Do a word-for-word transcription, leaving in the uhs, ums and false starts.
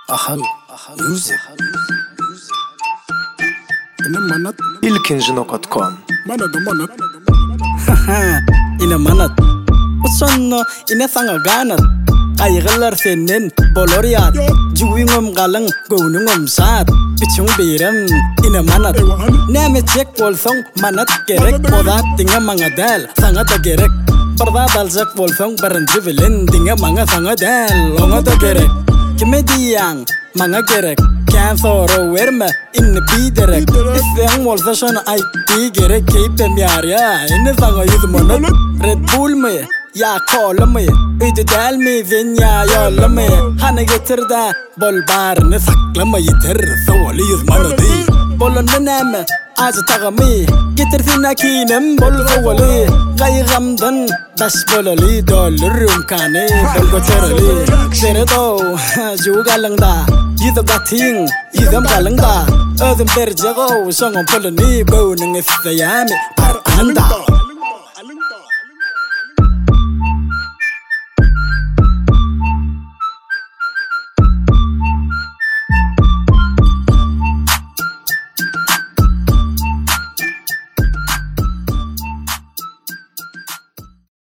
Ahal Music Ina manat ilkinci nokta com Manat manat Ina manat Usonno ina sanga ganat Aygalar senin boloriyat Juwingom galang gownungom saat Pichung biram ina manat Neme cek wolsong manat gerek Oda tinga mangadal sangata gerek Barda balzak wolsong baranjibilin Tinga manga sangadal Ongata gerek Kimediyang manga gerek Kansoro werme inne biderek Iseng wolsashon ay ti gerek Keipem yarya inne sanga yudmonat Red Bull me ya kolame Uydu del mi vinya yollame Hana getirda bol barını saklama yeter Savali yuzmanadi Bolon neneme azı tağami Getirsin akinem bol savali Qaygamdan baş bolali Dolur umkani bol göterali Seni do ju galangda Yidam gating yidam galangda Özüm berjego Şongom polani Böwnün isteyami Par anda